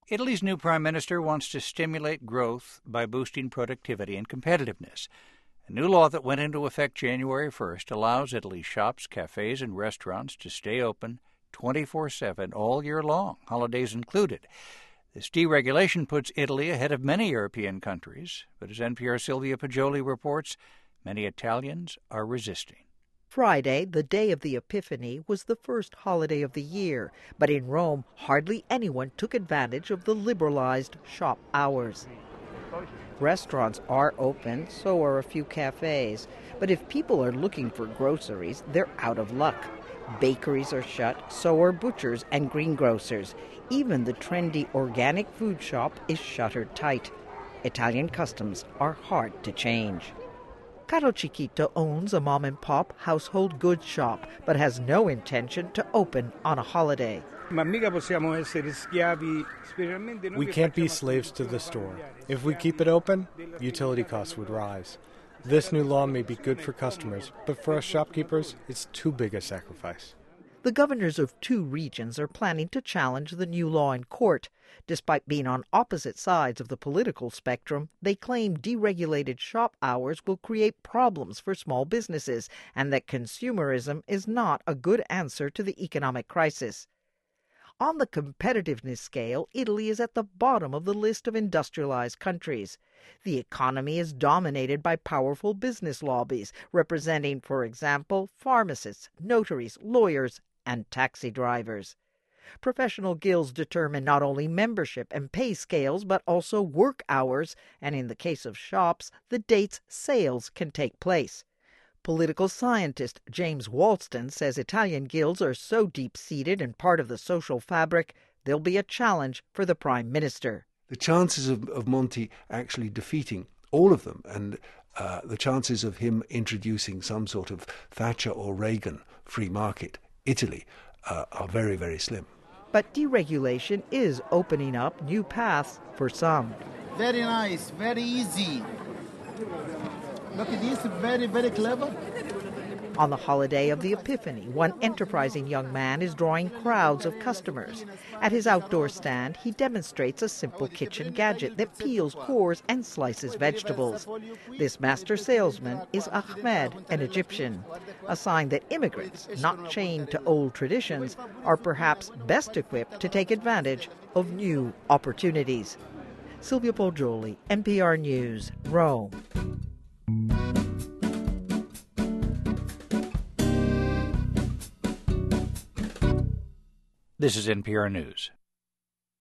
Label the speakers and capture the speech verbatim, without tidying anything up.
Speaker 1: Italy's new prime minister wants to stimulate growth by boosting productivity and competitiveness. A new law that went into effect January first allows Italy's shops, cafes, and restaurants to stay open twenty-four seven all year long, holidays included. This deregulation puts Italy ahead of many European countries, but as N P R's Sylvia Poggioli reports, many Italians are resisting.
Speaker 2: Friday, the day of the Epiphany, was the first holiday of the year, but in Rome, hardly anyone took advantage of the liberalized shop hours. Restaurants are open, so are a few cafes, but if people are looking for groceries, they're out of luck. Bakeries are shut, so are butchers and greengrocers. Even the trendy organic food shop is shuttered tight. Italian customs are hard to change. Caro Chiquito owns a mom-and-pop household goods shop, but has no intention to open on a holiday.
Speaker 3: We can't be slaves to the store. If we keep it open, utility costs would rise. This new law may be good for customers, but for us shopkeepers, it's too big a sacrifice.
Speaker 2: The governors of two regions are planning to challenge the new law in court. Despite being on opposite sides of the political spectrum, they claim deregulated shop hours will create problems for small businesses and that consumerism is not a good answer to the economic crisis. On the competitiveness scale, Italy is at the bottom of the list of industrialized countries. The economy is dominated by powerful business lobbies, representing, for example, pharmacists, notaries, lawyers, and taxi drivers. Professional guilds determine not only membership and pay scales, but also work hours, and in the case of shops, the dates sales can take place. Political scientist James Walston says Italian guilds are so deep-seated and part of the social fabric, they'll be a challenge for the Prime Minister.
Speaker 4: The chances of, of Monti actually defeating all of them and uh, the chances of him introducing some sort of Thatcher or Reagan free market Italy uh, are very, very slim.
Speaker 2: But deregulation is opening up new paths for some.
Speaker 5: Very nice, very easy. Look at this, very, very clever.
Speaker 2: On the holiday of the Epiphany, one enterprising young man is drawing crowds of customers. At his outdoor stand, he demonstrates a simple kitchen gadget that peels, cores, and slices vegetables. This master salesman is Ahmed, an Egyptian, a sign that immigrants, not chained to old traditions, are perhaps best equipped to take advantage of new opportunities. Sylvia Poggioli, N P R News, Rome.
Speaker 1: This is N P R News.